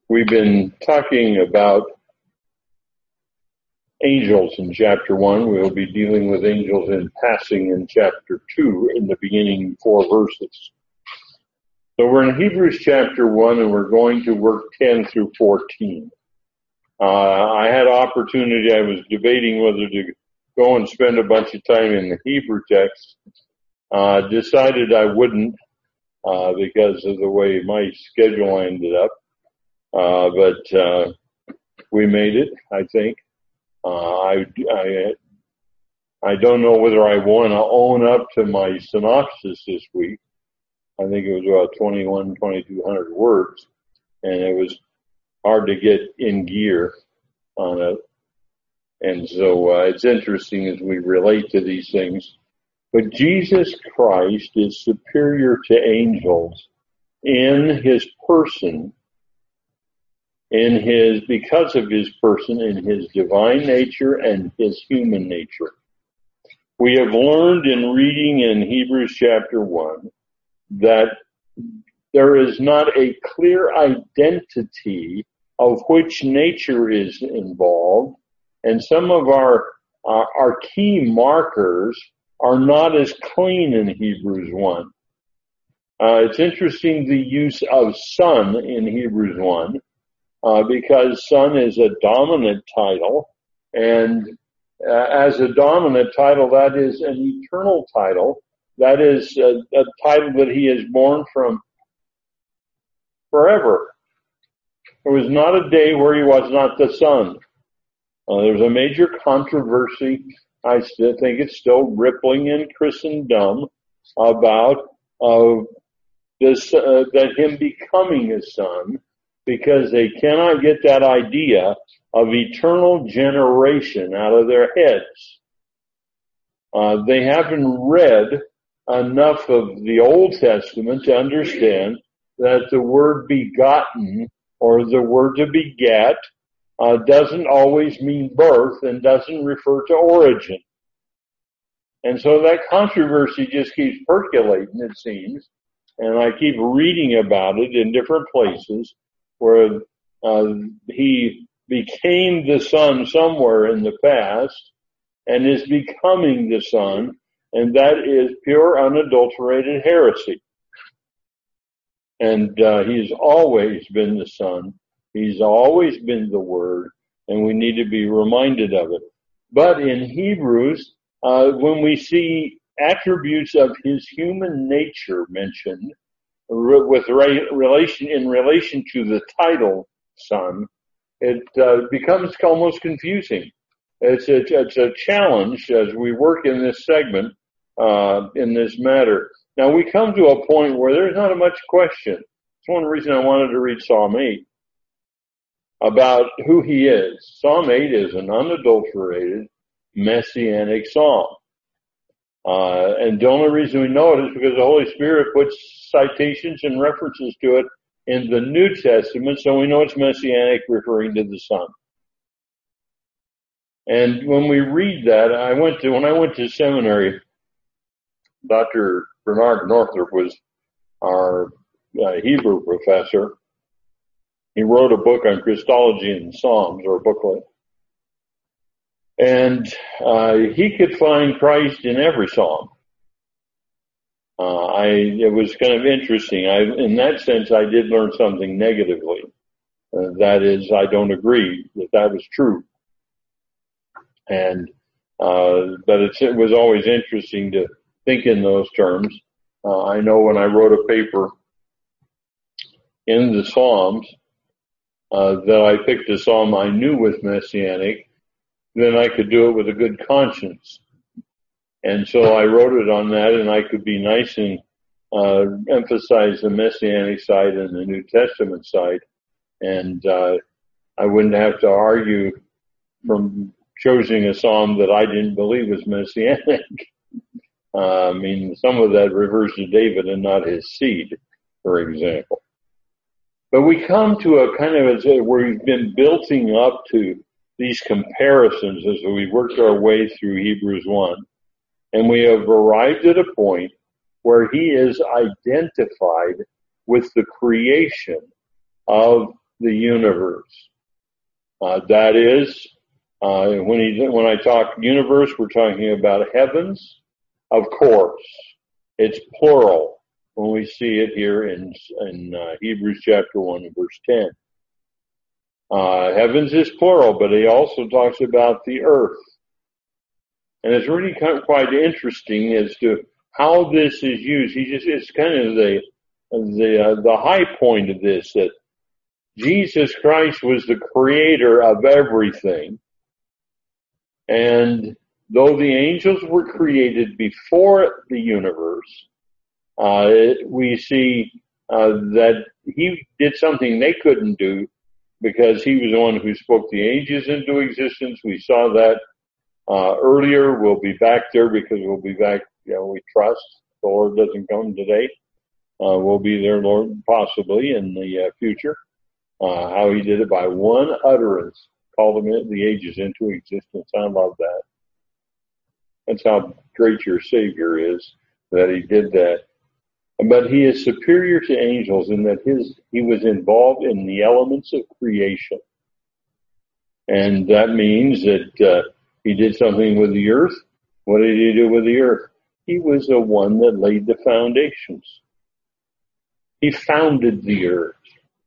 We've been talking about angels in chapter 1. We'll be dealing with angels in passing in chapter 2 in the beginning 4 verses. So we're in Hebrews chapter 1 and we're going to work 10 through 14. I had opportunity, I was debating whether to go and spend a bunch of time in the Hebrew text. Decided I wouldn't because of the way my schedule ended up. But we made it, I think. I don't know whether I want to own up to my synopsis this week. I think it was about 2,200 words, and it was hard to get in gear on it. And so it's interesting as we relate to these things. But Jesus Christ is superior to angels in his person, because of his person, in his divine nature and his human nature. We have learned in reading in Hebrews chapter 1 that there is not a clear identity of which nature is involved, and some of our key markers are not as clean in Hebrews 1. It's interesting the use of son in Hebrews 1. Because son is a dominant title, and as a dominant title, that is an eternal title. That is a title that he is born from forever. There was not a day where he was not the son. There's a major controversy. I still think it's still rippling in Christendom about this that him becoming his son, because they cannot get that idea of eternal generation out of their heads. They haven't read enough of the Old Testament to understand that the word begotten or the word to beget doesn't always mean birth and doesn't refer to origin. And so that controversy just keeps percolating, it seems, and I keep reading about it in different places, where he became the son somewhere in the past and is becoming the son, and that is pure unadulterated heresy. And he's always been the son. He's always been the word, and we need to be reminded of it. But in Hebrews, when we see attributes of his human nature mentioned, with relation to the title son, it becomes almost confusing. It's a challenge as we work in this segment, in this matter. Now we come to a point where there's not much question. It's one reason I wanted to read Psalm 8 about who he is. Psalm 8 is an unadulterated messianic psalm. And the only reason we know it is because the Holy Spirit puts citations and references to it in the New Testament, so we know it's messianic, referring to the Son. And when we read that, when I went to seminary, Dr. Bernard Northrup was our Hebrew professor. He wrote a book on Christology and Psalms, or a booklet. And he could find Christ in every psalm. It was kind of interesting. In that sense, I did learn something negatively. That is, I don't agree that was true. And but it was always interesting to think in those terms. I know when I wrote a paper in the Psalms that I picked a psalm I knew was messianic, then I could do it with a good conscience. And so I wrote it on that, and I could be nice and emphasize the messianic side and the New Testament side. And I wouldn't have to argue from choosing a psalm that I didn't believe was messianic. I mean, some of that refers to David and not his seed, for example. But we come to a kind of where we've been building up to these comparisons as we worked our way through Hebrews 1. And we have arrived at a point where he is identified with the creation of the universe. That is, when I talk universe, we're talking about heavens, of course. It's plural when we see it here in Hebrews chapter 1 and verse 10. Heavens is plural, but he also talks about the earth. And it's really quite interesting as to how this is used. It's kind of the high point of this, that Jesus Christ was the creator of everything. And though the angels were created before the universe, we see that he did something they couldn't do, because he was the one who spoke the ages into existence. We saw that earlier. We'll be back there because we'll be back, we trust. The Lord doesn't come today. We'll be there, Lord, possibly in the future. How he did it by one utterance, called them the ages into existence. I love that. That's how great your Savior is, that he did that. But he is superior to angels in that he was involved in the elements of creation. And that means that he did something with the earth. What did he do with the earth? He was the one that laid the foundations. He founded the earth.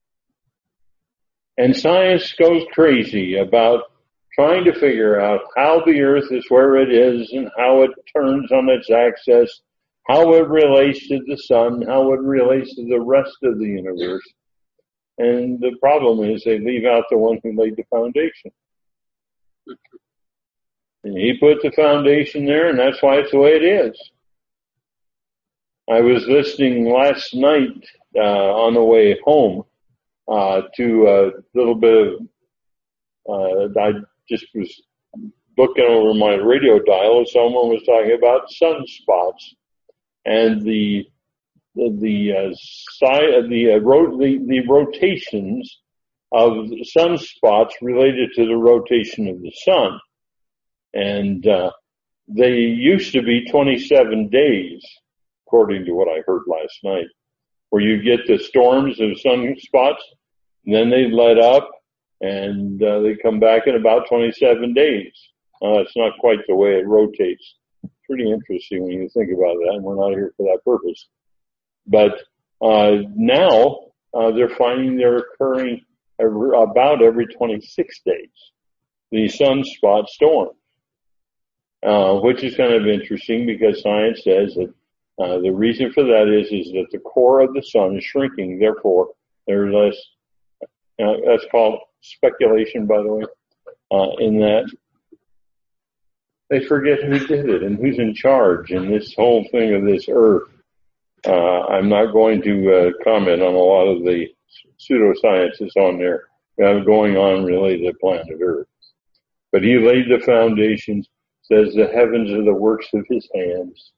And science goes crazy about trying to figure out how the earth is where it is and how it turns on its axis, how it relates to the sun, how it relates to the rest of the universe. And the problem is they leave out the one who laid the foundation. And he put the foundation there, and that's why it's the way it is. I was listening last night on the way home to a little bit of, I just was looking over my radio dial, and someone was talking about sunspots and the rotations of sunspots related to the rotation of the sun. And they used to be 27 days, according to what I heard last night, where you get the storms of sunspots, and then they let up, and they come back in about 27 days. It's not quite the way it rotates. Pretty interesting when you think about that, and we're not here for that purpose. But now they're finding they're occurring about every 26 days, the sunspot storms, which is kind of interesting because science says that the reason for that is that the core of the sun is shrinking. Therefore, there's less. That's called speculation, by the way. In that they forget who did it and who's in charge in this whole thing of this earth. I'm not going to comment on a lot of the pseudosciences on there going on related to planet Earth. But he laid the foundations, says the heavens are the works of his hands.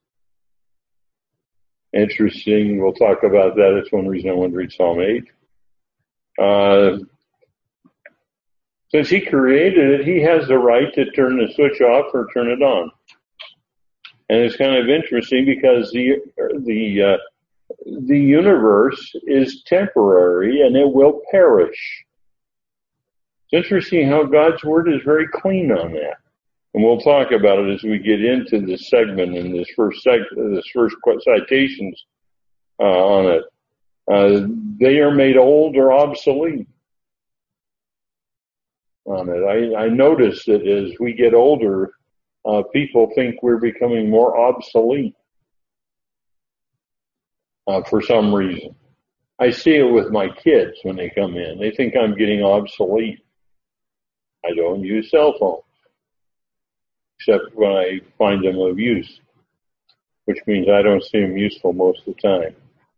Interesting. We'll talk about that. That's one reason I want to read Psalm 8. Since he created it, he has the right to turn the switch off or turn it on. And it's kind of interesting because the universe is temporary and it will perish. It's interesting how God's word is very clean on that. And we'll talk about it as we get into this segment and this first citations on it. They are made old or obsolete on it. I notice that as we get older, people think we're becoming more obsolete for some reason. I see it with my kids when they come in. They think I'm getting obsolete. I don't use cell phones, except when I find them of use, which means I don't see them useful most of the time.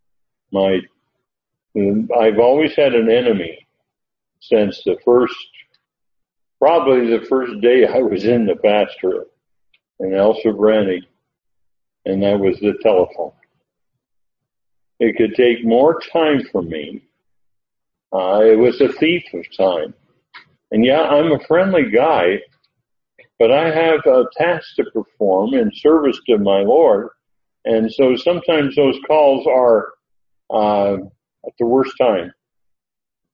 I've always had an enemy since probably the first day I was in the pastorate in El Sobrante, and that was the telephone. It could take more time from me. It was a thief of time. And yeah, I'm a friendly guy, but I have a task to perform in service to my Lord. And so sometimes those calls are at the worst time.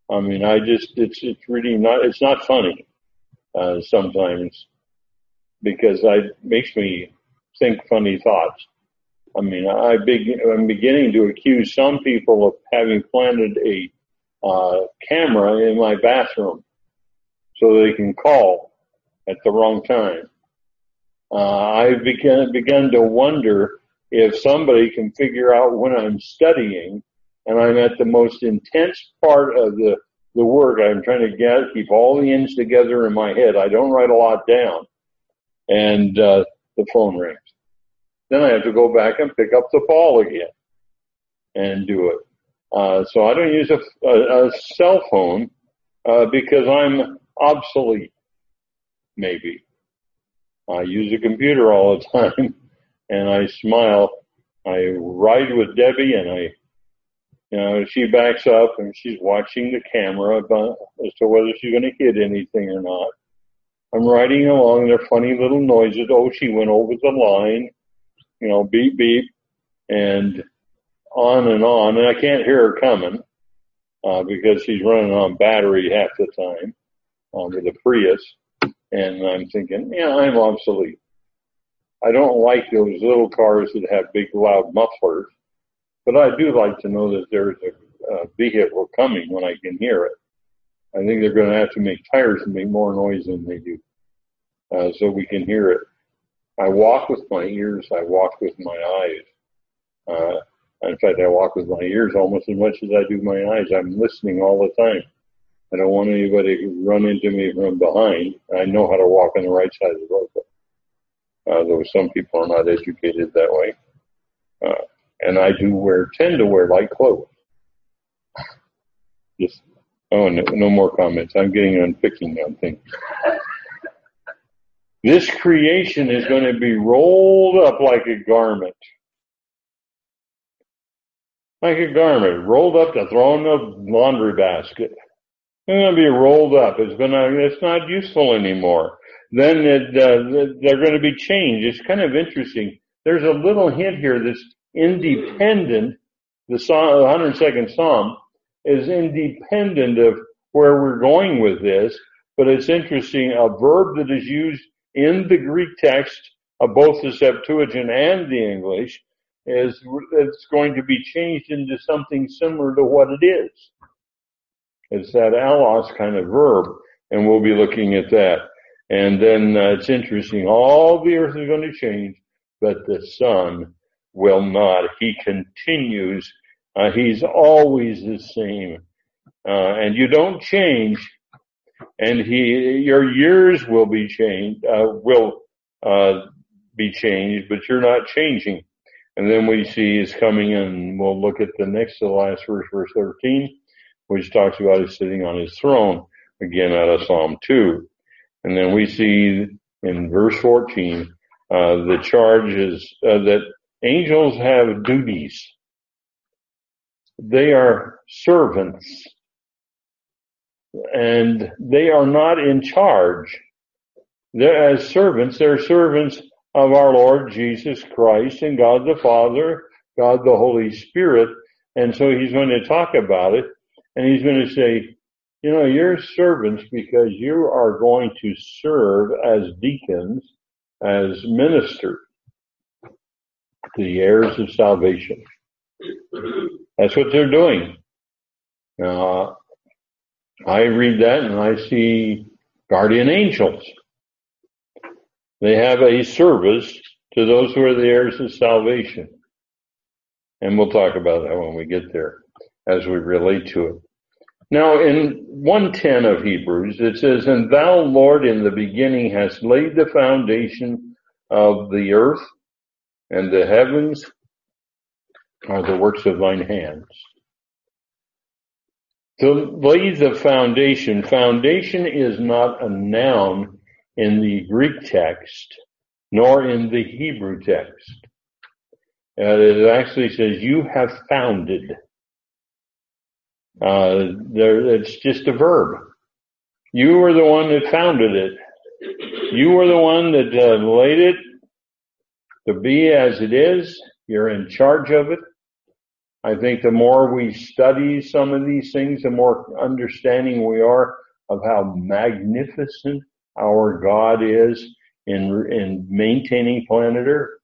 I mean, it's really not, it's not funny, sometimes, because it makes me think funny thoughts. I mean, I'm beginning to accuse some people of having planted a camera in my bathroom so they can call at the wrong time. I've begun to wonder if somebody can figure out when I'm studying and I'm at the most intense part of the work. I'm trying to keep all the ends together in my head. I don't write a lot down. And the phone rings. Then I have to go back and pick up the ball again and do it. So I don't use a cell phone because I'm obsolete, maybe. I use a computer all the time, and I smile. I ride with Debbie, and she backs up, and she's watching the camera as to whether she's going to hit anything or not. I'm riding along, and there are funny little noises. Oh, she went over the line, beep, beep, and on, and I can't hear her coming because she's running on battery half the time with a Prius. And I'm thinking, I'm obsolete. I don't like those little cars that have big, loud mufflers, but I do like to know that there's a vehicle coming when I can hear it. I think they're going to have to make tires make more noise than they do, so we can hear it. I walk with my ears. I walk with my eyes. In fact, I walk with my ears almost as much as I do my eyes. I'm listening all the time. I don't want anybody to run into me from behind. I know how to walk on the right side of the road, though some people are not educated that way. And I tend to wear light clothes. No more comments. I'm getting on picking on things. This creation is going to be rolled up like a garment. Like a garment, rolled up to throw in the laundry basket. It's going to be rolled up. It's not useful anymore. Then they're going to be changed. It's kind of interesting. There's a little hint here that's independent. The 102nd Psalm is independent of where we're going with this, but it's interesting. A verb that is used in the Greek text of both the Septuagint and the English it's going to be changed into something similar to what it is. It's that allos kind of verb, and we'll be looking at that. And then it's interesting. All the earth is going to change, but the Son will not. He continues. He's always the same. And you don't change. And your years will be changed, be changed, but you're not changing. And then we see he's coming in. We'll look at the last verse, verse 13. Which talks about his sitting on his throne, again out of Psalm 2. And then we see in verse 14, the charge is that angels have duties. They are servants. And they are not in charge. As servants, they're servants of our Lord Jesus Christ and God the Father, God the Holy Spirit. And so he's going to talk about it. And he's going to say, you're servants because you are going to serve as deacons, as ministers, the heirs of salvation. That's what they're doing. Now, I read that and I see guardian angels. They have a service to those who are the heirs of salvation. And we'll talk about that when we get there, as we relate to it. Now, in 1:10 of Hebrews, it says, "And thou, Lord, in the beginning hast laid the foundation of the earth, and the heavens are the works of thine hands." To lay the foundation is not a noun in the Greek text, nor in the Hebrew text. It actually says, you have founded. It's just a verb. You were the one that founded it. You were the one that laid it to be as it is. You're in charge of it. I think the more we study some of these things, the more understanding we are of how magnificent our God is in maintaining planet Earth.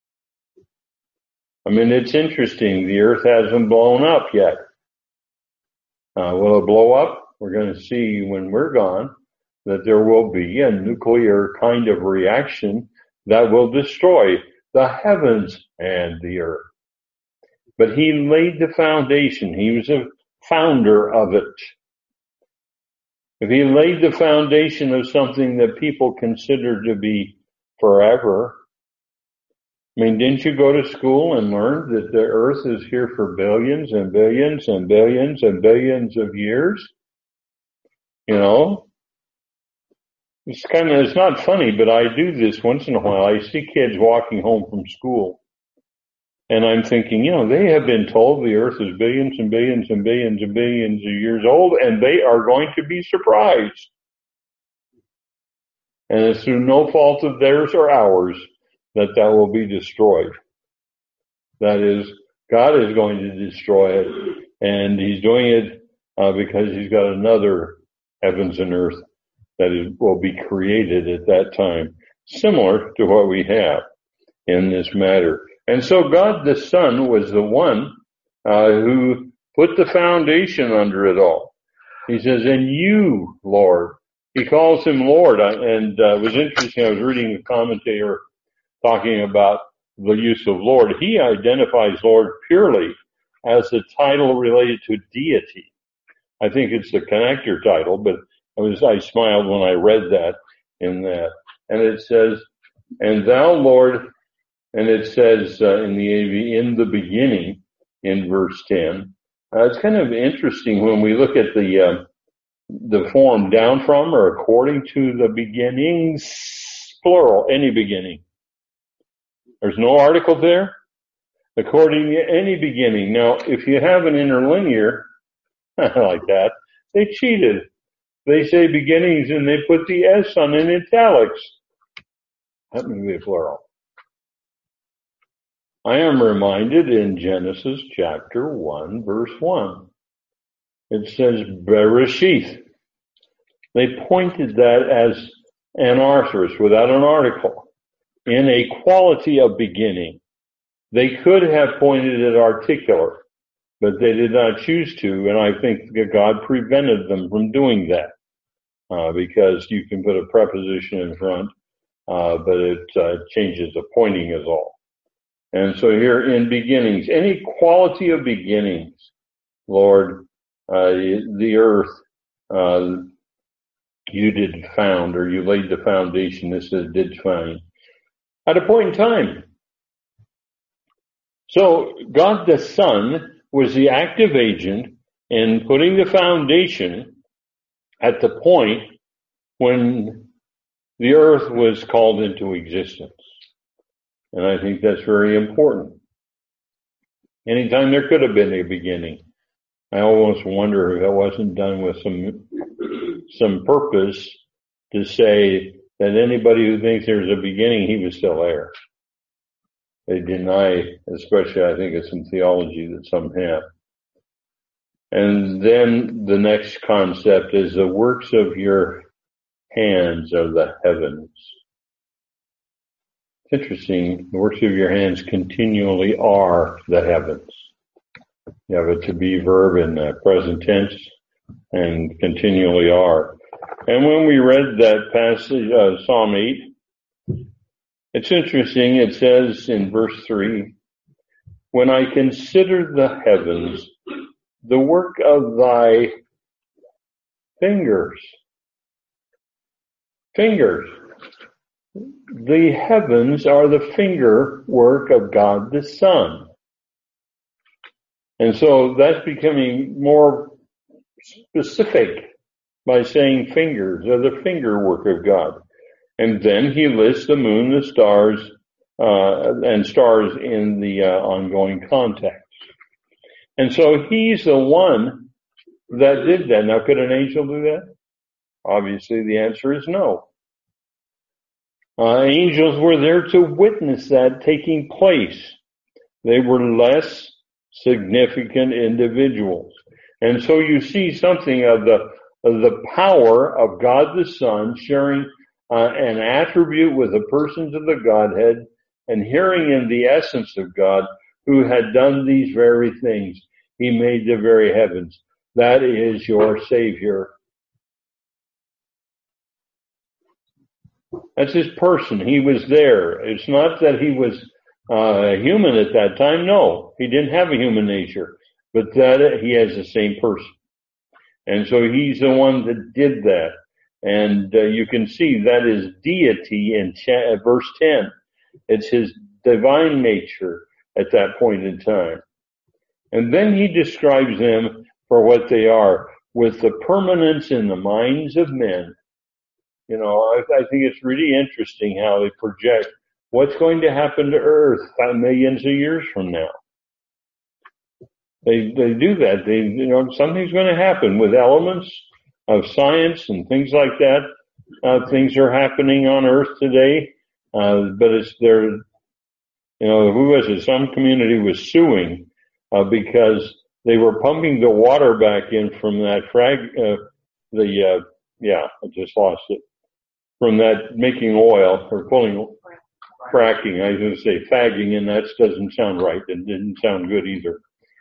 I mean, it's interesting. The Earth hasn't blown up yet. Will it blow up? We're going to see when we're gone that there will be a nuclear kind of reaction that will destroy the heavens and the earth. But he laid the foundation. He was a founder of it. If he laid the foundation of something that people consider to be forever, I mean, didn't you go to school and learn that the earth is here for billions and billions and billions and billions of years? You know, it's not funny, but I do this once in a while. I see kids walking home from school and I'm thinking, you know, they have been told the earth is billions and billions and billions and billions of years old and they are going to be surprised. And it's through no fault of theirs or ours that will be destroyed. That is, God is going to destroy it, and he's doing it because he's got another heavens and earth that will be created at that time, similar to what we have in this matter. And so God the Son was the one who put the foundation under it all. He says, and you, Lord. He calls him Lord, and it was interesting. I was reading a commentator talking about the use of Lord. He identifies Lord purely as a title related to deity. I think it's the connector title, but I smiled when I read that in that. And it says, and thou, Lord, and it says in the AV, in the beginning, in verse 10. It's kind of interesting when we look at the form down from or according to the beginnings, plural, any beginning. There's no article there. According to any beginning. Now, if you have an interlinear like that, they cheated. They say beginnings and they put the S on in italics. That may be a plural. I am reminded in Genesis chapter 1, verse 1. It says Bereshith. They pointed that as anarthrous without an article. In a quality of beginning. They could have pointed it articular, but they did not choose to, and I think that God prevented them from doing that, because you can put a preposition in front, but it changes the pointing is all. And so here in beginnings, any quality of beginnings, Lord, the earth, you did found, or you laid the foundation, this is did find. At a point in time. So God the Son was the active agent in putting the foundation at the point when the earth was called into existence. And I think that's very important. Anytime there could have been a beginning. I almost wonder if that wasn't done with some purpose to say that anybody who thinks there's a beginning, he was still there. They deny, especially I think it's some theology that some have. And then the next concept is the works of your hands are the heavens. It's interesting, the works of your hands continually are the heavens. You have a to be verb in the present tense and continually are. And when we read that passage, Psalm 8, it's interesting. It says in verse 3, when I consider the heavens, the work of thy fingers. The heavens are the finger work of God the Son. And so that's becoming more specific by saying fingers, or the finger work of God. And then he lists the moon, the stars, and stars in the ongoing context. And so he's the one that did that. Now, could an angel do that? Obviously, the answer is no. Angels were there to witness that taking place. They were less significant individuals. And so you see something of the power of God the Son sharing an attribute with the persons of the Godhead and hearing in the essence of God, who had done these very things. He made the very heavens. That is your Savior. That's his person. He was there. It's not that he was human at that time. No, he didn't have a human nature, but that he has the same person. And so he's the one that did that. And you can see that is deity in verse 10. It's his divine nature at that point in time. And then he describes them for what they are, with the permanence in the minds of men. You know, I think it's really interesting how they project what's going to happen to Earth millions of years from now. They do that. Something's going to happen with elements of science and things like that. Things are happening on Earth today, but who was it? Some community was suing because they were pumping the water back in from that I just lost it. From that making oil or fracking. I was going to say fagging, and that doesn't sound right. It didn't sound good either.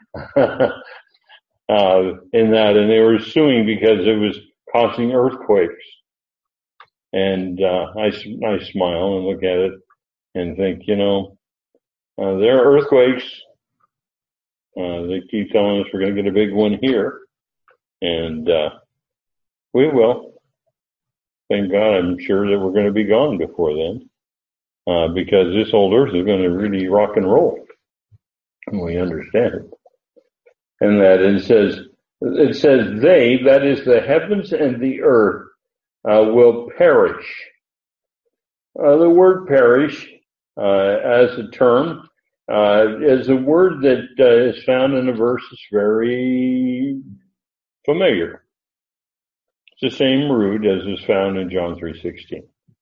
And they were suing because it was causing earthquakes. And I smile and look at it and think, there are earthquakes. They keep telling us we're going to get a big one here, and we will. Thank God, I'm sure that we're going to be gone before then, because this old earth is going to really rock and roll. And we understand it. And that it says they, that is the heavens and the earth, will perish. The word perish, as a term, is a word that is found in a verse that's very familiar. It's the same root as is found in John 3:16.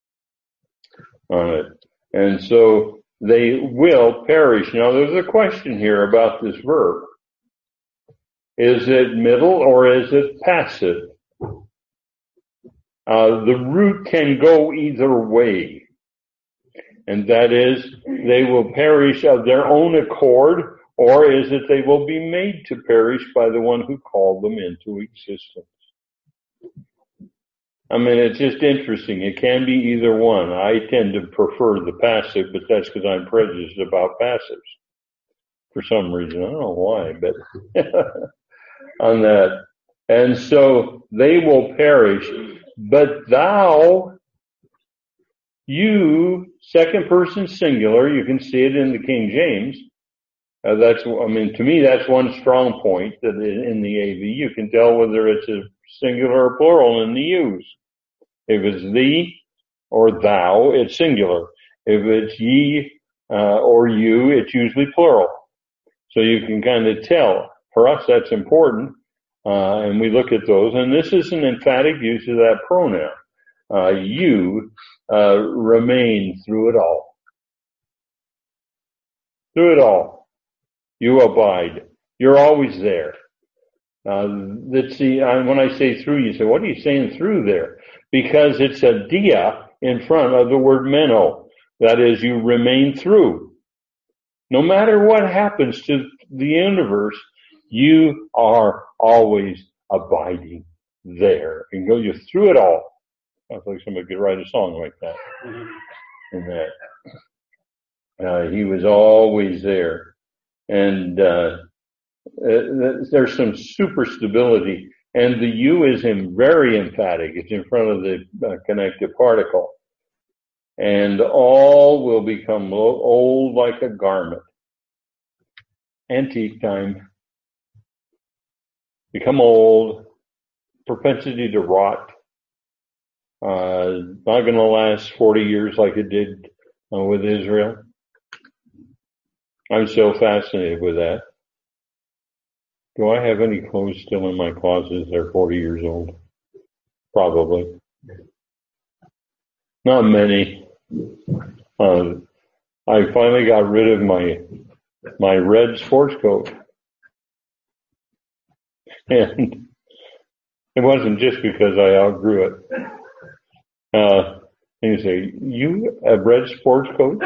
And so they will perish. Now there's a question here about this verb. Is it middle or is it passive? The root can go either way. And that is, they will perish of their own accord, or is it they will be made to perish by the one who called them into existence? I mean, it's just interesting. It can be either one. I tend to prefer the passive, but that's because I'm prejudiced about passives. For some reason. I don't know why, but on that. And so they will perish. But thou, you, second person singular, you can see it in the King James. To me, that's one strong point that in the AV, you can tell whether it's a singular or plural in the use. If it's thee or thou, it's singular. If it's ye or you, it's usually plural. So you can kind of tell. For us, that's important, and we look at those. And this is an emphatic use of that pronoun. You remain through it all. Through it all. You abide. You're always there. When I say through, you say, what are you saying through there? Because it's a dia in front of the word meno. That is, you remain through. No matter what happens to the universe, you are always abiding there. And go, you're through it all. Sounds like somebody could write a song like that. And that he was always there. And there's some super stability, and the you is very emphatic. It's in front of the connective particle, and all will become old like a garment. Antique time. Become old. Propensity to rot. Not going to last 40 years like it did with Israel. I'm so fascinated with that. Do I have any clothes still in my closet that are 40 years old? Probably. Not many. I finally got rid of my red sports coat. And it wasn't just because I outgrew it. And you say, you a red sports coat?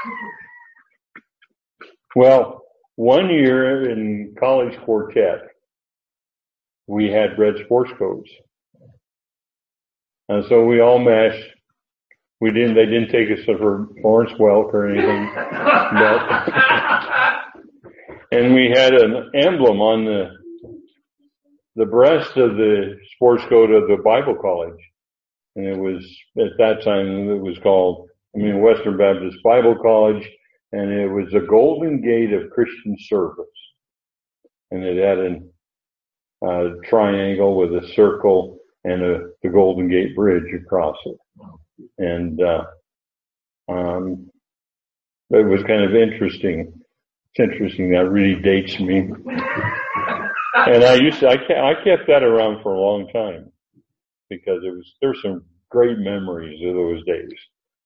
Well, one year in college quartet, we had red sports coats. And so we all matched. They didn't take us for Lawrence Welk or anything. And we had an emblem on the breast of the sports coat of the Bible College. And it was, at that time, it was called, Western Baptist Bible College, and it was the Golden Gate of Christian Service. And it had a triangle with a circle and the Golden Gate Bridge across it. And it was kind of interesting. It's interesting. That really dates me. And I kept that around for a long time because there's some great memories of those days.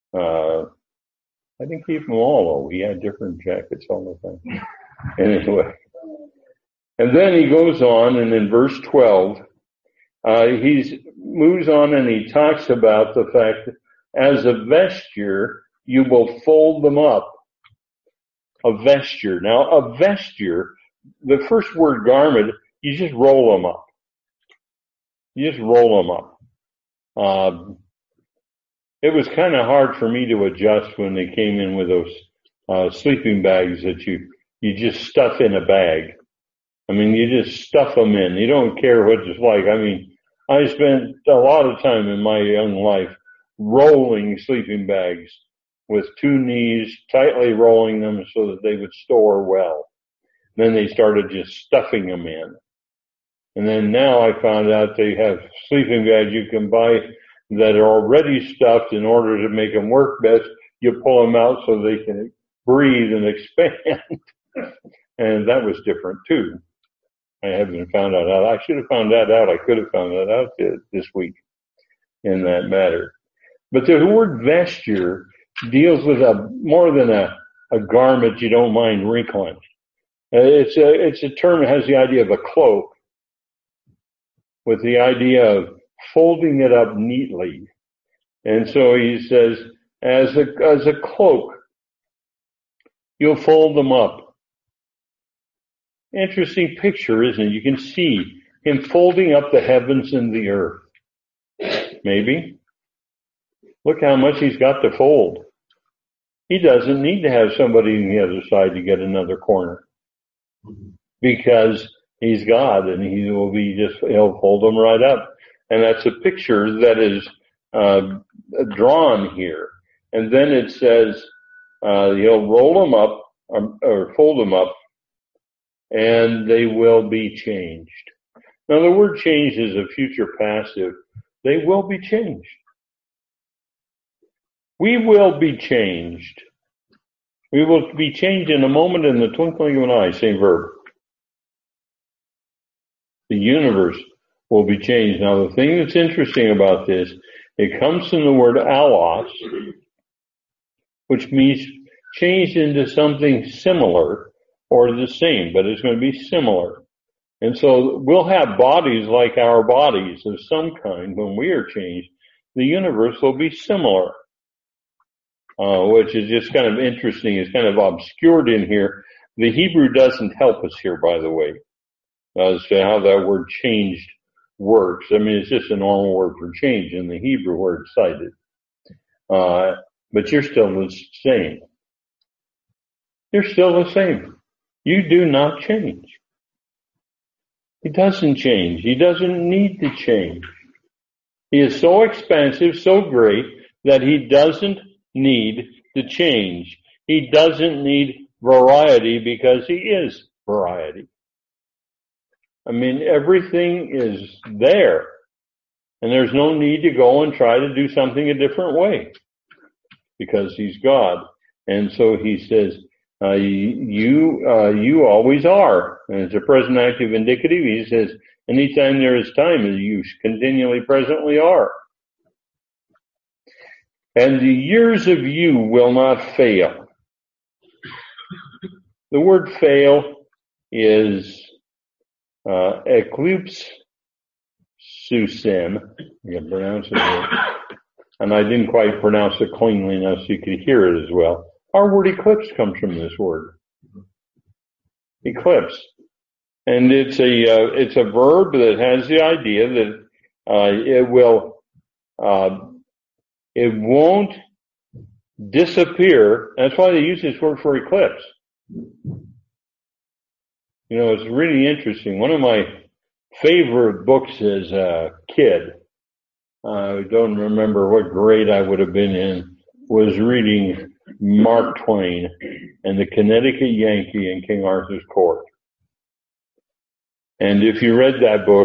I didn't keep them all, though. We had different jackets all the time. Anyway. And then he goes on, and in verse 12, he moves on and he talks about the fact that as a vesture, you will fold them up. A vesture. Now, a vesture, the first word garment, you just roll them up. You just roll them up. It was kind of hard for me to adjust when they came in with those sleeping bags that you just stuff in a bag. You just stuff them in. You don't care what it's like. I spent a lot of time in my young life rolling sleeping bags with two knees, tightly rolling them so that they would store well. Then they started just stuffing them in. And then now I found out they have sleeping bags you can buy that are already stuffed. In order to make them work best, you pull them out so they can breathe and expand. And that was different too. I haven't found that out. I should have found that out. I could have found that out this week in that matter. But the word vesture deals with more than a garment you don't mind wrinkling. It's a term that has the idea of a cloak with the idea of folding it up neatly. And so he says, as a cloak, you'll fold them up. Interesting picture, isn't it? You can see him folding up the heavens and the earth. Maybe. Look how much he's got to fold. He doesn't need to have somebody on the other side to get another corner. Because he's God and he'll fold them right up. And that's a picture that is drawn here. And then it says, he'll roll them up or fold them up, and they will be changed. Now the word changed is a future passive. They will be changed. We will be changed. We will be changed in a moment, in the twinkling of an eye, same verb. The universe will be changed. Now the thing that's interesting about this, it comes from the word allos, which means changed into something similar or the same, but it's going to be similar. And so we'll have bodies like our bodies of some kind when we are changed. The universe will be similar, which is just kind of interesting. It's kind of obscured in here. The Hebrew doesn't help us here, by the way, as to how that word changed works. It's just a normal word for change in the Hebrew where it's cited. But you're still the same. You're still the same. You do not change. He doesn't change. He doesn't need to change. He is so expansive, so great, that he doesn't need to change. He doesn't need variety because he is variety. Everything is there. And there's no need to go and try to do something a different way because he's God. And so he says, you always are. And it's a present active indicative. He says, anytime there is time, you continually presently are. And the years of you will not fail. The word fail is eclipse Susan, you can pronounce it right, and I didn't quite pronounce it cleanly enough so you could hear it as well. Our word eclipse comes from this word. Eclipse. And it's a verb that has the idea that, it won't disappear. That's why they use this word for eclipse. You know, it's really interesting. One of my favorite books as a kid, I don't remember what grade I would have been in, was reading Mark Twain and the Connecticut Yankee in King Arthur's Court. And if you read that book,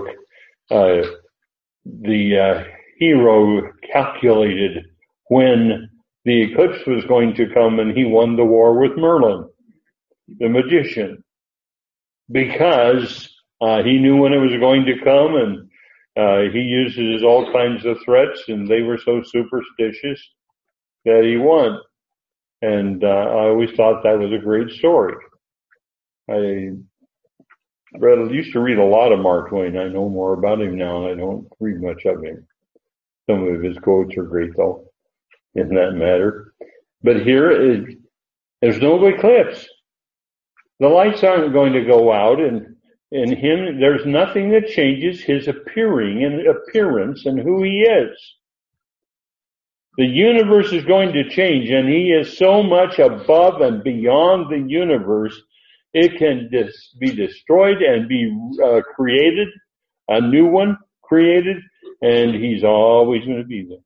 the hero calculated when the eclipse was going to come, and he won the war with Merlin, the magician, because he knew when it was going to come, and he uses all kinds of threats, and they were so superstitious that he won. And I always thought that was a great story. I used to read a lot of Mark Twain. I know more about him now, and I don't read much of him. Some of his quotes are great, though, in that matter. But here, there's no eclipse. The lights aren't going to go out, and in him, there's nothing that changes his appearance and who he is. The universe is going to change, and he is so much above and beyond the universe, it can be destroyed and be created, a new one created, and he's always going to be there.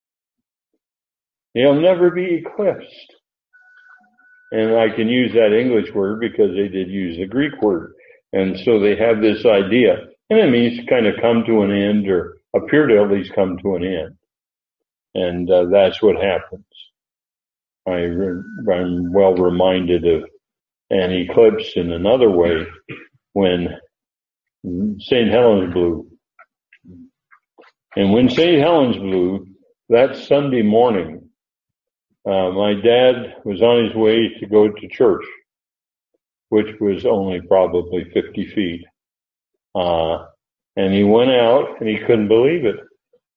He'll never be eclipsed. And I can use that English word because they did use the Greek word. And so they have this idea, and it means to kind of come to an end, or appear to at least come to an end. And that's what happens. I'm well reminded of an eclipse in another way when St. Helens blew. And when St. Helens blew, that Sunday morning, my dad was on his way to go to church, which was only probably 50 feet. And he went out and he couldn't believe it.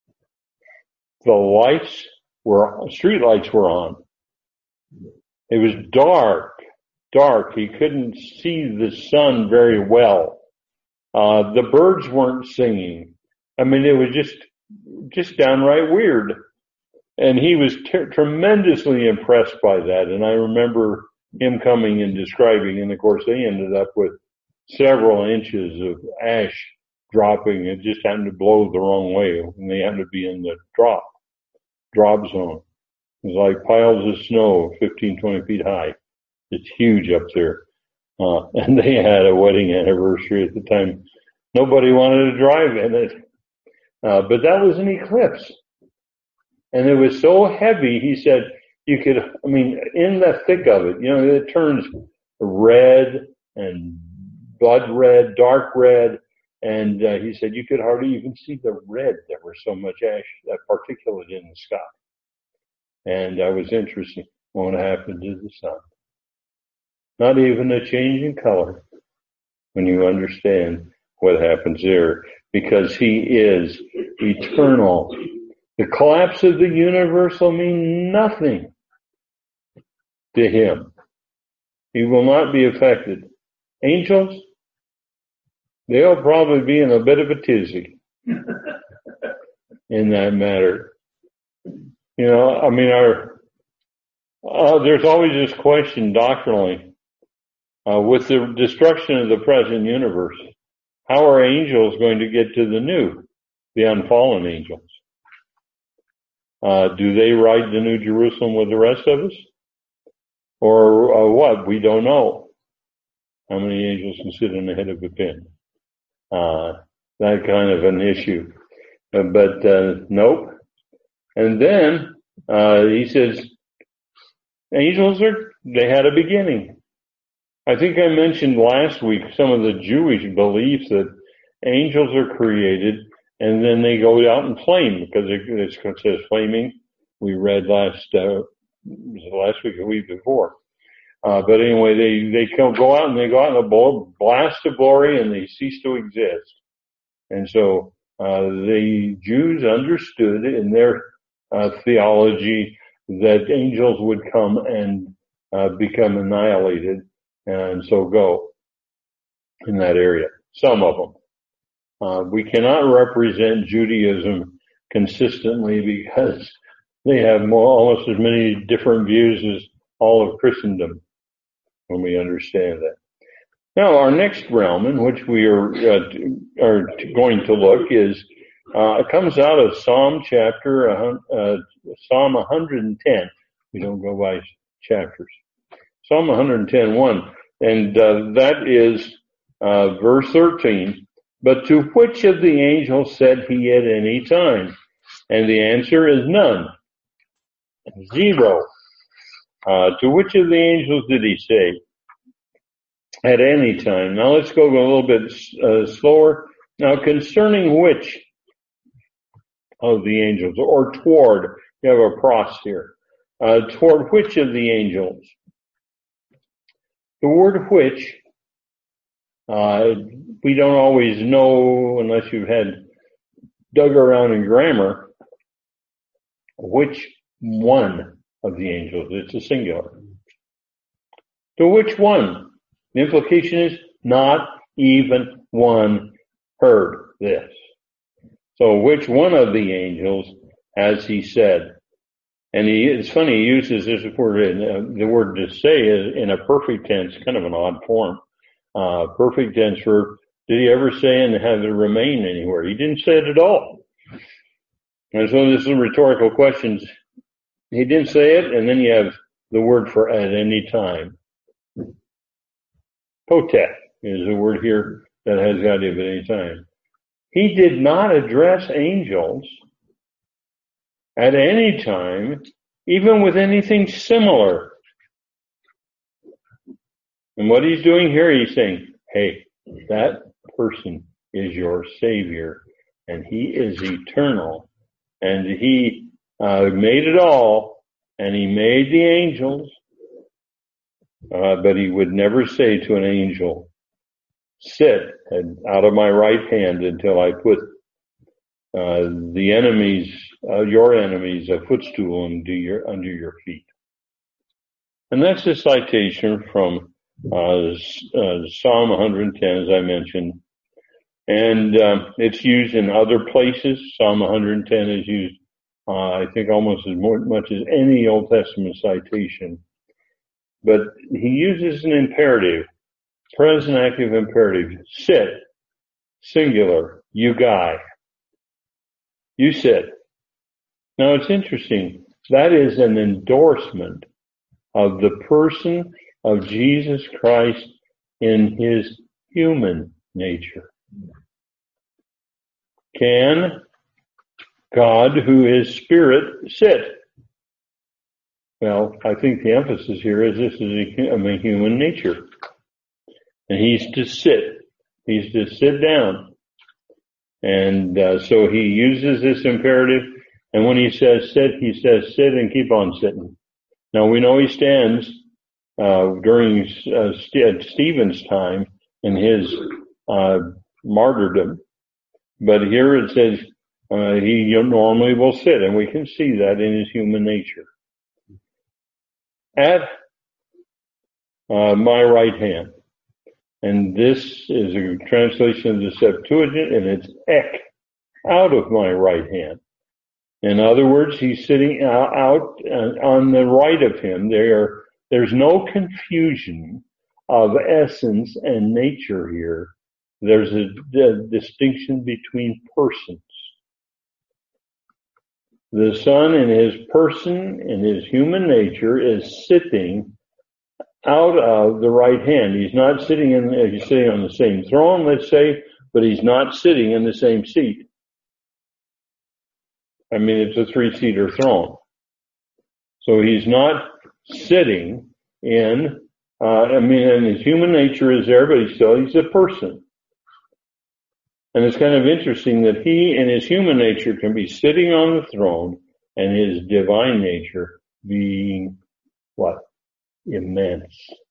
The street lights were on. It was dark. He couldn't see the sun very well. The birds weren't singing. I mean, it was just downright weird. And he was tremendously impressed by that. And I remember him coming and describing, and of course they ended up with several inches of ash dropping. It just happened to blow the wrong way, and they happened to be in the drop zone. It was like piles of snow, 15, 20 feet high. It's huge up there. And they had a wedding anniversary at the time. Nobody wanted to drive in it. But that was an eclipse. And it was so heavy, he said, in the thick of it, it turns red and blood red, dark red. And he said you could hardly even see the red. There was so much ash, that particulate in the sky. And that was interesting. What happened to the sun? Not even a change in color when you understand what happens there, because he is eternal. The collapse of the universe will mean nothing to him. He will not be affected. Angels, they'll probably be in a bit of a tizzy in that matter. There's always this question doctrinally, with the destruction of the present universe, how are angels going to get to the unfallen angels? Do they ride the New Jerusalem with the rest of us? Or what? We don't know. How many angels can sit in the head of a pin? That kind of an issue. But nope. And then he says, angels they had a beginning. I think I mentioned last week some of the Jewish beliefs that angels are created and then they go out and flame, because it says flaming. We read last week, a week before. But anyway, they go out in a blast of glory and they cease to exist. And so, the Jews understood in their, theology that angels would come and, become annihilated and so go in that area. Some of them. We cannot represent Judaism consistently because they have almost as many different views as all of Christendom when we understand that. Now, our next realm in which we are going to look is, comes out of Psalm 110. We don't go by chapters. Psalm 110:1, and that is verse 13. But to which of the angels said he at any time? And the answer is none. 0. To which of the angels did he say at any time? Now let's go a little bit slower. Now concerning which of the angels, or toward, you have a pros here, toward which of the angels? The word which, we don't always know unless you've had dug around in grammar, which one of the angels. It's a singular. To which one? The implication is not even one heard this. So which one of the angels has he said? And it's funny, he uses this word, the word to say is in a perfect tense, kind of an odd form. Perfect tense verb. Did he ever say and have it remain anywhere? He didn't say it at all. And so this is a rhetorical question. He didn't say it, and then you have the word for at any time. Potet is the word here that has the idea of at any time. He did not address angels at any time, even with anything similar. And what he's doing here, he's saying, hey, that person is your Savior, and he is eternal, and he made it all, and he made the angels, but he would never say to an angel, sit out of my right hand until I put the enemies, your enemies, a footstool under your feet. And that's a citation from Psalm 110, as I mentioned. And it's used in other places. Psalm 110 is used, I think, almost as much as any Old Testament citation. But he uses an imperative, present active imperative. Sit, singular, you guy. You sit. Now it's interesting. That is an endorsement of the person of Jesus Christ in his human nature. Can God, who is spirit, sit? Well, I think the emphasis here is this is a human nature. And he's to sit. He's to sit down. And so he uses this imperative. And when he says sit, he says sit and keep on sitting. Now we know he stands during Stephen's time in his martyrdom. But here it says he normally will sit, and we can see that in his human nature. At my right hand. And this is a translation of the Septuagint, and it's ek, out of my right hand. In other words, he's sitting out on the right of him. There's no confusion of essence and nature here. There's a distinction between persons. The Son in his person, in his human nature, is sitting out of the right hand. He's not sitting he's sitting on the same throne, let's say, but he's not sitting in the same seat. I mean, it's a 3-seater throne. So he's not sitting in, and his human nature is there, but he's a person. And it's kind of interesting that he in his human nature can be sitting on the throne and his divine nature being what? immense.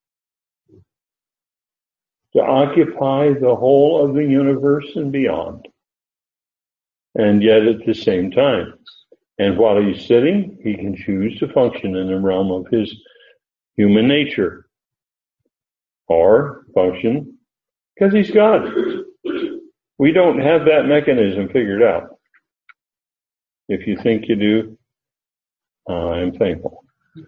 To occupy the whole of the universe and beyond. And yet at the same time. And while he's sitting, he can choose to function in the realm of his human nature. Or function because he's God. We don't have that mechanism figured out. If you think you do, I'm thankful.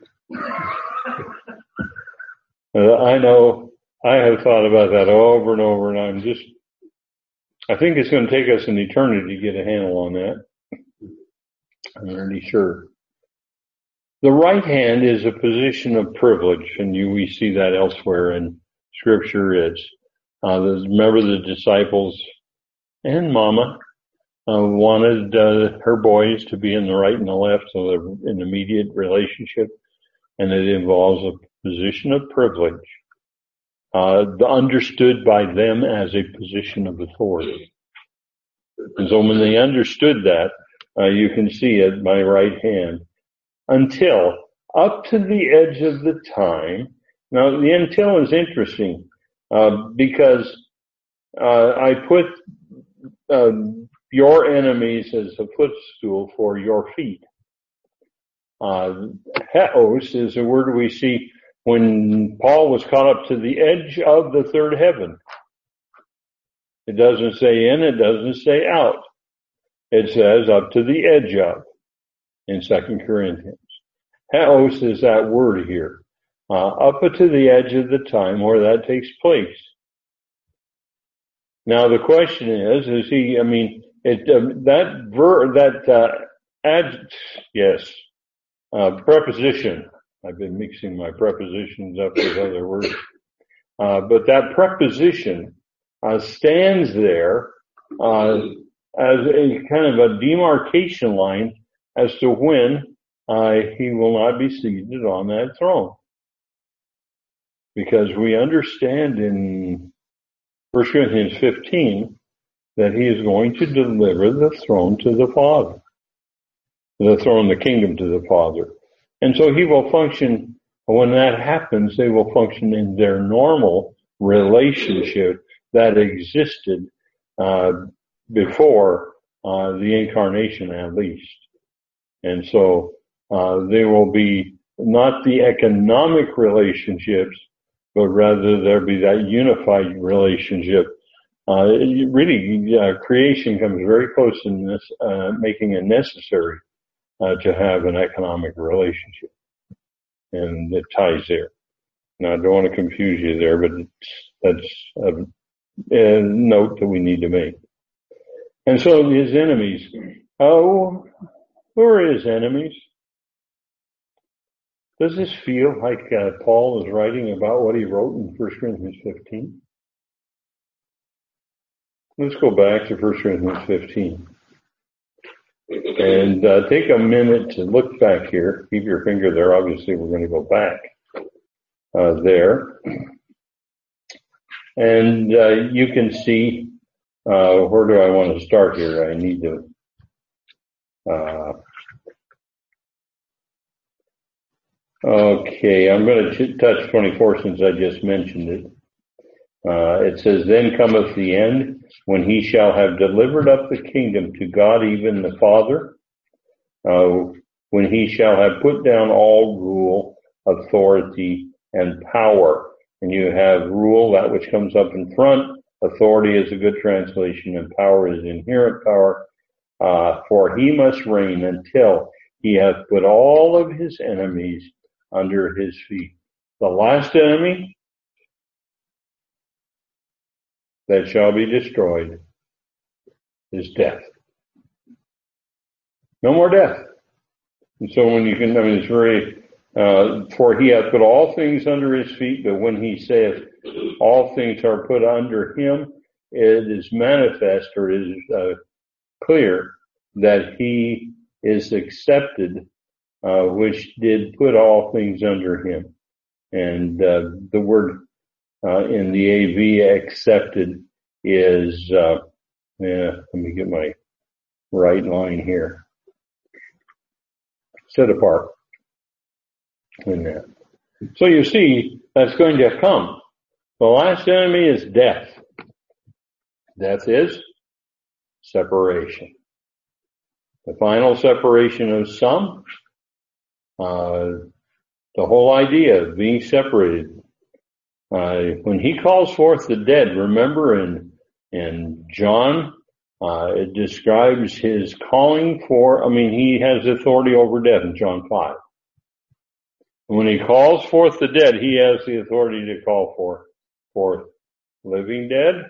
I know I have thought about that over and over, and I think it's going to take us an eternity to get a handle on that. I'm really sure. The right hand is a position of privilege, and we see that elsewhere in Scripture. Remember the disciples and Mama wanted her boys to be in the right and the left, so they're in immediate relationship, and it involves a position of privilege, understood by them as a position of authority. And so when they understood that, you can see it, my right hand, until up to the edge of the time. Now, the until is interesting, because I put your enemies as a footstool for your feet. Heos is a word we see when Paul was caught up to the edge of the third heaven. It doesn't say in, it doesn't say out. It says up to the edge of in 2 Corinthians. Heos is that word here. Up to the edge of the time where that takes place. Now the question is he, I mean, preposition. I've been mixing my prepositions up with other words. But that preposition, stands there, as a kind of a demarcation line as to when, he will not be seated on that throne. Because we understand in 1 Corinthians 15 that he is going to deliver the throne to the Father. The throne, the kingdom to the Father. And so he will function, when that happens, they will function in their normal relationship that existed before the incarnation at least. And so they will be not the economic relationships, but rather there'll be that unified relationship. Creation comes very close in this, making it necessary to have an economic relationship. And it ties there. Now, I don't want to confuse you there, but that's a note that we need to make. And so his enemies. Oh, who are his enemies? Does this feel like Paul is writing about what he wrote in 1 Corinthians 15? Let's go back to 1 Corinthians 15. And take a minute to look back here. Keep your finger there. Obviously, we're going to go back there. And you can see, where do I want to start here? I need to... Okay, I'm going to touch 24 since I just mentioned it. It says, then cometh the end, when he shall have delivered up the kingdom to God, even the Father, when he shall have put down all rule, authority, and power. And you have rule, that which comes up in front. Authority is a good translation, and power is inherent power. For he must reign until he hath put all of his enemies under his feet. The last enemy that shall be destroyed is death. No more death. And so when it's very, for he hath put all things under his feet, but when he saith all things are put under him, it is manifest, or is clear, that he is accepted, which did put all things under him. And the word in the AV, accepted, is, let me get my right line here. Set apart in that. So you see, that's going to come. The last enemy is death. Death is separation. The final separation of some, the whole idea of being separated. When he calls forth the dead, remember in John, it describes his calling for, he has authority over death in John 5. When he calls forth the dead, he has the authority to call forth living dead.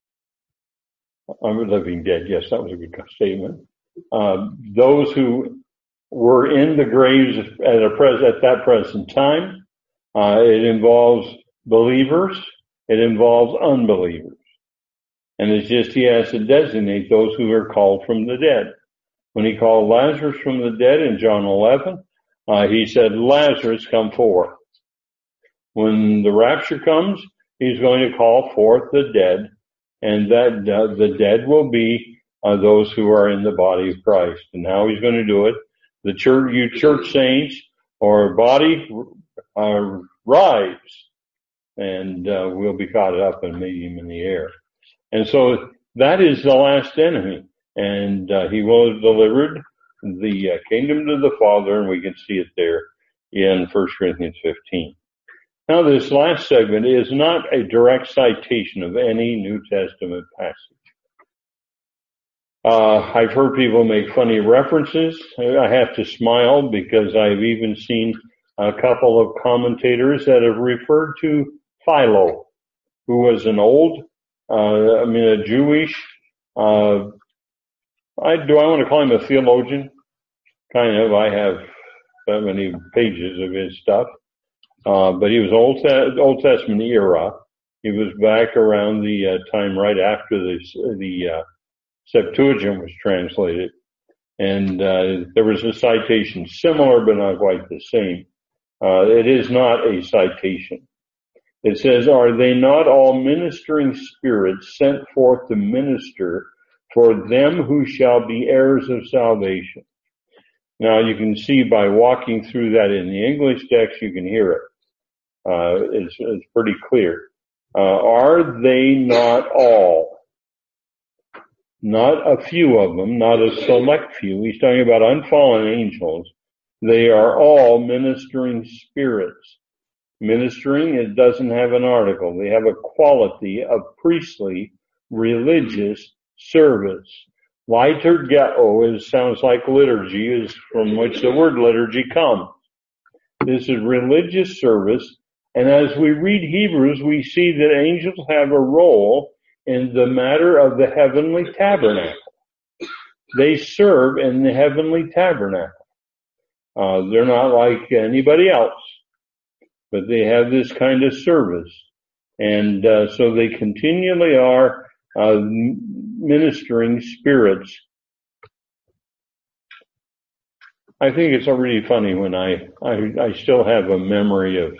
Living dead, yes, that was a good statement. Those who were in the graves at that present time. It involves believers. It involves unbelievers. And it's just he has to designate those who are called from the dead. When he called Lazarus from the dead in John 11, he said, Lazarus, come forth. When the rapture comes, he's going to call forth the dead, and that the dead will be those who are in the body of Christ. And how he's going to do it, the church, you church saints or body, rise, and we'll be caught up and meet him in the air. And so that is the last enemy, and he will have delivered the kingdom to the Father, and we can see it there in 1 Corinthians 15. Now, this last segment is not a direct citation of any New Testament passage. I've heard people make funny references. I have to smile because I've even seen a couple of commentators that have referred to Philo, who was an old, a Jewish, do I want to call him a theologian? Kind of. I have that many pages of his stuff. But he was Old Testament era. He was back around the time right after the Septuagint was translated. And there was a citation similar but not quite the same. It is not a citation. It says, are they not all ministering spirits sent forth to minister for them who shall be heirs of salvation? Now you can see by walking through that in the English text, you can hear it. It's pretty clear. Are they not all? Not a few of them, not a select few. He's talking about unfallen angels. They are all ministering spirits. Ministering, it doesn't have an article. They have a quality of priestly, religious service. Liturgeo sounds like liturgy, is from which the word liturgy comes. This is religious service. And as we read Hebrews, we see that angels have a role in the matter of the heavenly tabernacle. They serve in the heavenly tabernacle. They're not like anybody else, but they have this kind of service. And so they continually are ministering spirits. I think it's already funny when I still have a memory of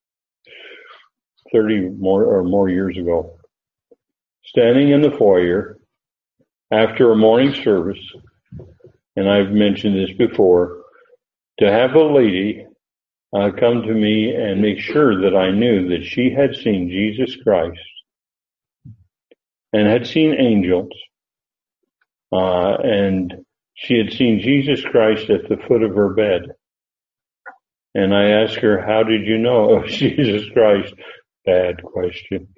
30 more years ago, standing in the foyer after a morning service, and I've mentioned this before, to have a lady come to me and make sure that I knew that she had seen Jesus Christ and had seen angels, and she had seen Jesus Christ at the foot of her bed. And I asked her, how did you know of Jesus Christ? Bad question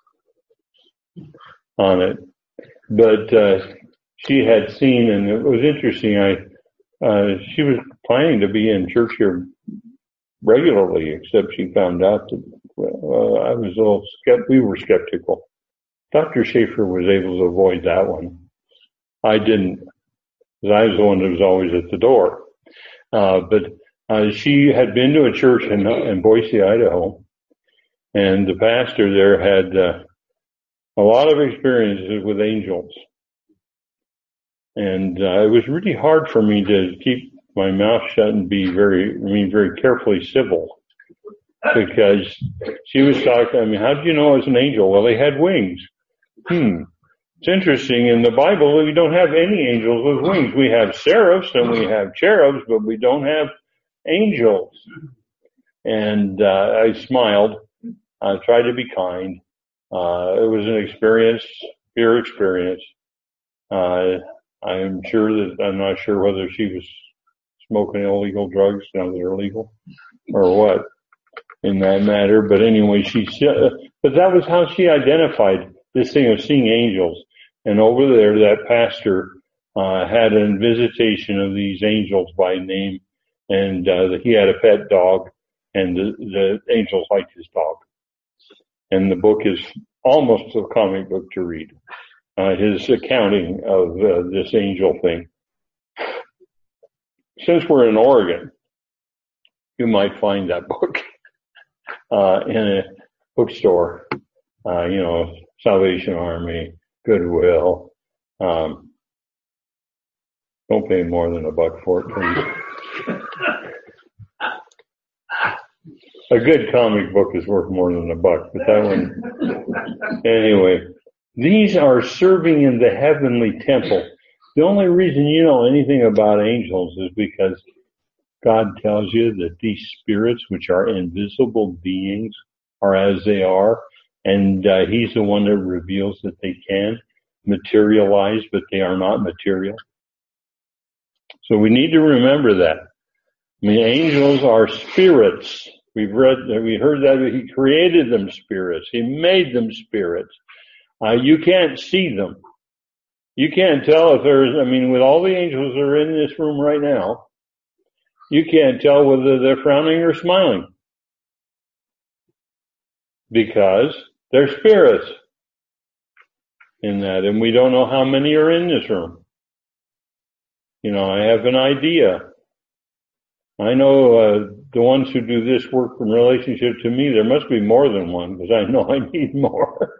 on it. But she had seen, and it was interesting, she was planning to be in church here regularly, except she found out that I was a little we were skeptical. Dr. Schaefer was able to avoid that one. I didn't, because I was the one that was always at the door. But she had been to a church in Boise, Idaho, and the pastor there had a lot of experiences with angels. And it was really hard for me to keep my mouth shut and be very carefully civil, because she was talking, how do you know it's an angel? Well, they had wings. It's interesting. In the Bible, we don't have any angels with wings. We have seraphs and we have cherubs, but we don't have angels. And I smiled. I tried to be kind. It was an experience, pure experience. I'm not sure whether she was smoking illegal drugs now that are legal or what in that matter. But anyway, but that was how she identified this thing of seeing angels. And over there, that pastor had a visitation of these angels by name, and he had a pet dog, and the angels liked his dog. And the book is almost a comic book to read. His accounting of this angel thing. Since we're in Oregon, you might find that book in a bookstore. Salvation Army, Goodwill. Don't pay more than $1 for it, please. A good comic book is worth more than $1, but that one, anyway. These are serving in the heavenly temple. The only reason you know anything about angels is because God tells you that these spirits, which are invisible beings, are as they are, and He's the one that reveals that they can materialize, but they are not material. So we need to remember that. I mean, angels are spirits. We heard that He created them spirits. He made them spirits. You can't see them. You can't tell with all the angels that are in this room right now, you can't tell whether they're frowning or smiling. Because they're spirits in that, and we don't know how many are in this room. I have an idea. I know the ones who do this work in relationship to me, there must be more than one, because I know I need more.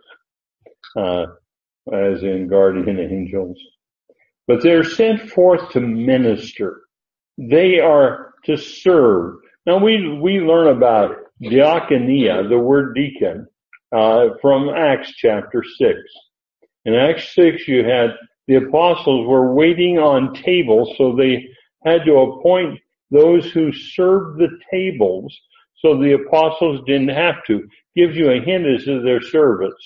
As in guardian angels. But they're sent forth to minister. They are to serve. Now we learn about diakonia, the word deacon, from Acts chapter 6. In Acts 6 you had the apostles were waiting on tables, so they had to appoint those who served the tables, so the apostles didn't have to. Gives you a hint as to their service.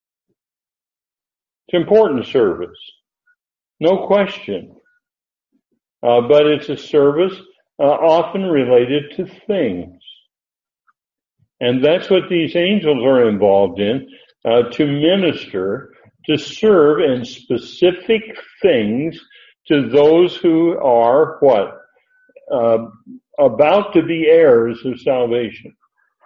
It's important service, no question. But it's a service often related to things. And that's what these angels are involved in, to minister, to serve in specific things to those who are what? About to be heirs of salvation.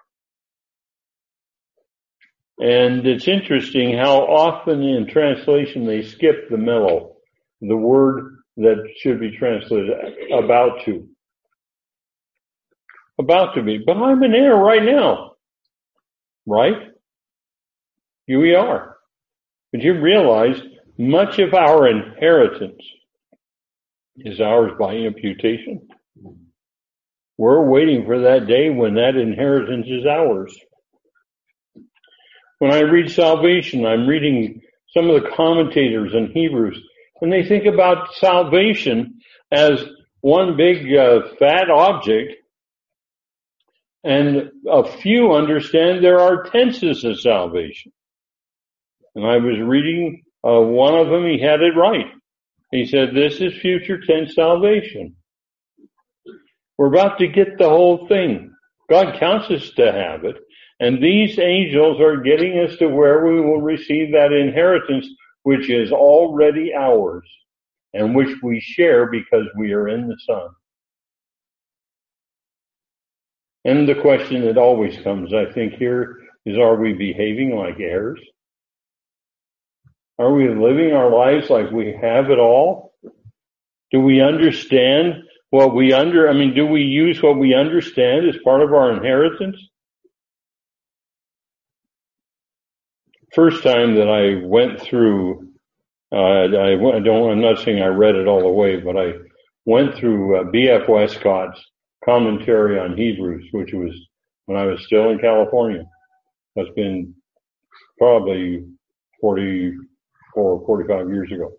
And it's interesting how often in translation they skip the mellow, the word that should be translated about to. About to be. But I'm an heir right now. Right? Here we are. But you realize much of our inheritance is ours by imputation. We're waiting for that day when that inheritance is ours. When I read salvation, I'm reading some of the commentators in Hebrews, and they think about salvation as one big fat object, and a few understand there are tenses of salvation. And I was reading one of them, he had it right. He said, this is future tense salvation. We're about to get the whole thing. God counts us to have it. And these angels are getting us to where we will receive that inheritance, which is already ours, and which we share because we are in the Son. And the question that always comes, I think, here is, are we behaving like heirs? Are we living our lives like we have it all? Do we understand what we do we use what we understand as part of our inheritance? First time that I went through, I'm not saying I read it all the way, but I went through B.F. Westcott's commentary on Hebrews, which was when I was still in California. That's been probably 45 years ago.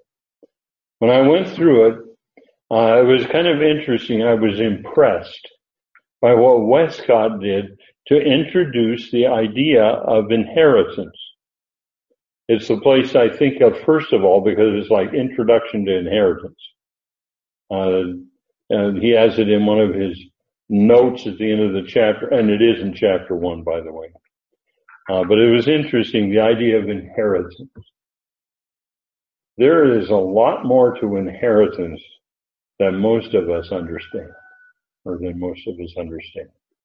When I went through it, it was kind of interesting. I was impressed by what Westcott did to introduce the idea of inheritance. It's the place I think of first of all because it's like introduction to inheritance. He has it in one of his notes at the end of the chapter, and it is in chapter 1, by the way. But it was interesting, the idea of inheritance. There is a lot more to inheritance than most of us understand, or than most of us understand.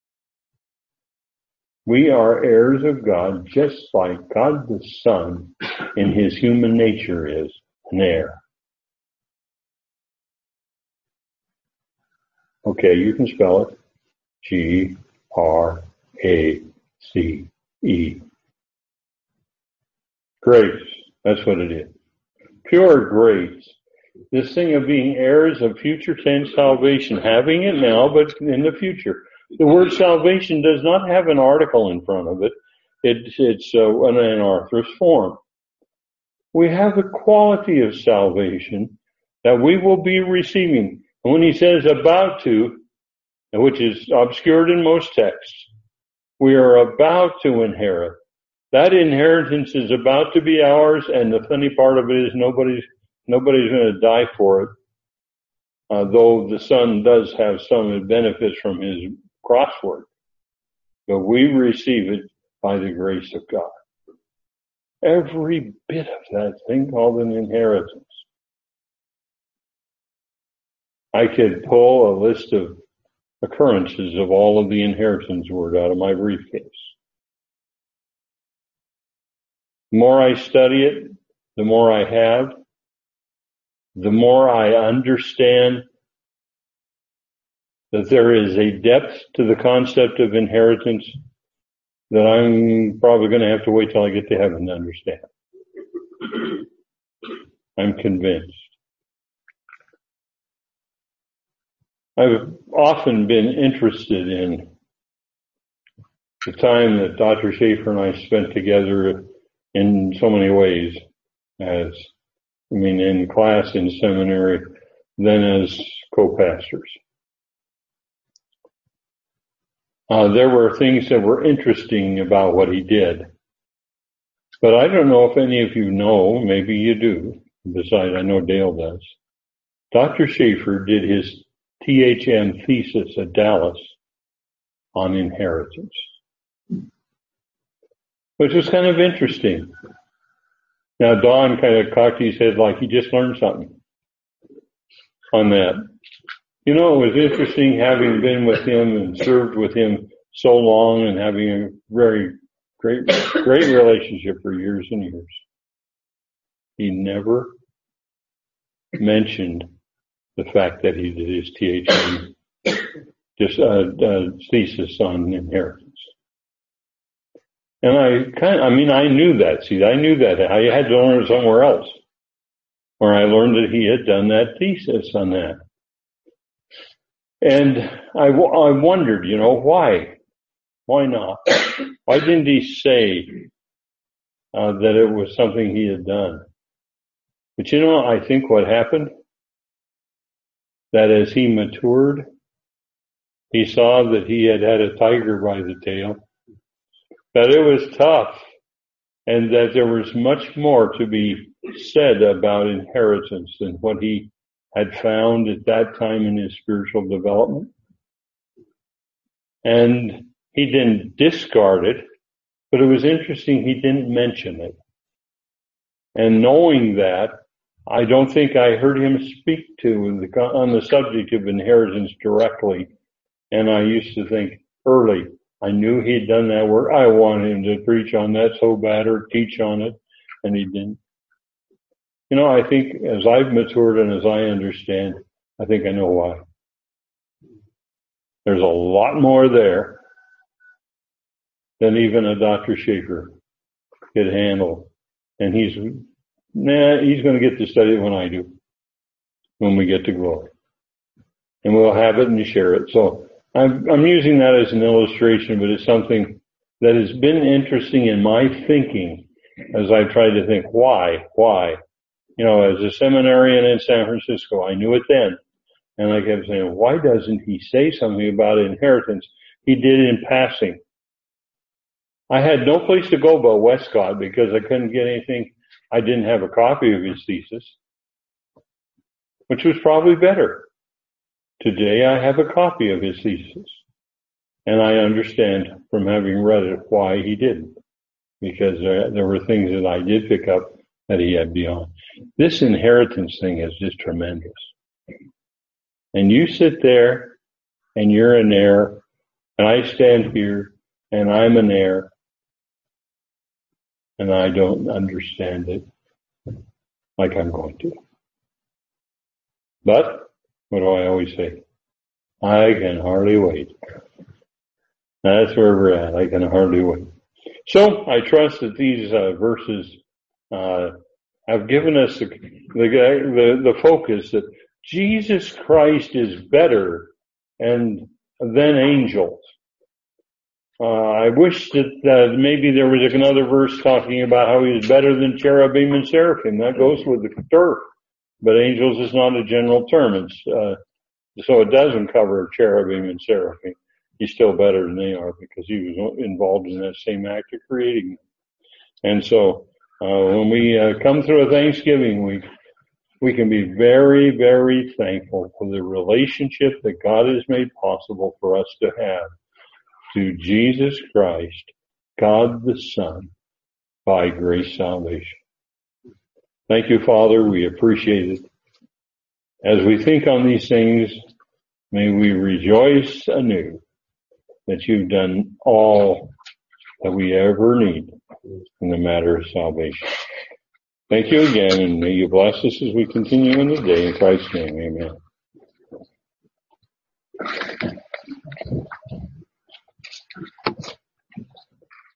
We are heirs of God just like God the Son in his human nature is an heir. Okay, you can spell it. G-R-A-C-E. Grace. That's what it is. Pure grace. This thing of being heirs of future tense salvation, having it now, but in the future. The word salvation does not have an article in front of it. It's an anarthrous form. We have the quality of salvation that we will be receiving. And when he says about to, which is obscured in most texts, we are about to inherit. That inheritance is about to be ours, and the funny part of it is nobody's going to die for it. Though the Son does have some benefits from his cross work. But we receive it by the grace of God. Every bit of that thing called an inheritance. I could pull a list of occurrences of all of the inheritance word out of my briefcase. The more I study it, the more I have, the more I understand that there is a depth to the concept of inheritance that I'm probably going to have to wait till I get to heaven to understand. I'm convinced. I've often been interested in the time that Dr. Schaefer and I spent together in so many ways, in class, in seminary, then as co-pastors. There were things that were interesting about what he did. But I don't know if any of you know, maybe you do, besides I know Dale does. Dr. Schaefer did his THM thesis at Dallas on inheritance, which was kind of interesting. Now Don kind of cocked his head like he just learned something on that. You know, it was interesting having been with him and served with him so long and having a very great relationship for years and years. He never mentioned the fact that he did his THM thesis on inheritance. And I knew that. See, I knew that. I had to learn it somewhere else, where I learned that he had done that thesis on that. And I wondered, why? Why not? Why didn't he say that it was something he had done? But I think what happened, that as he matured, he saw that he had a tiger by the tail, that it was tough, and that there was much more to be said about inheritance than what he had found at that time in his spiritual development. And he didn't discard it, but it was interesting he didn't mention it. And knowing that, I don't think I heard him speak on the subject of inheritance directly. And I used to think early, I knew he'd done that work. I wanted him to preach on that so bad or teach on it, and he didn't. I think as I've matured and as I understand, I think I know why. There's a lot more there than even a Dr. Schaefer could handle. And he's going to get to study it when I do, when we get to glory. And we'll have it and share it. So I'm using that as an illustration, but it's something that has been interesting in my thinking as I tried to think, why? As a seminarian in San Francisco, I knew it then. And I kept saying, why doesn't he say something about inheritance? He did in passing. I had no place to go but Westcott because I couldn't get anything. I didn't have a copy of his thesis, which was probably better. Today I have a copy of his thesis, and I understand from having read it why he didn't, because there were things that I did pick up that he had beyond. This inheritance thing is just tremendous. And you sit there and you're an heir, and I stand here and I'm an heir, and I don't understand it like I'm going to. But, what do I always say? I can hardly wait. That's where we're at. I can hardly wait. So, I trust that these verses have given us the focus that Jesus Christ is better than angels. I wish that maybe there was another verse talking about how he is better than cherubim and seraphim. That goes with the turf. But angels is not a general term. So it doesn't cover cherubim and seraphim. He's still better than they are because he was involved in that same act of creating them. And so when we come through a Thanksgiving week, we can be very, very thankful for the relationship that God has made possible for us to have to Jesus Christ, God the Son, by grace salvation. Thank you, Father. We appreciate it. As we think on these things, may we rejoice anew that you've done all that we ever need in the matter of salvation. Thank you again, and may you bless us as we continue in the day. In Christ's name, amen.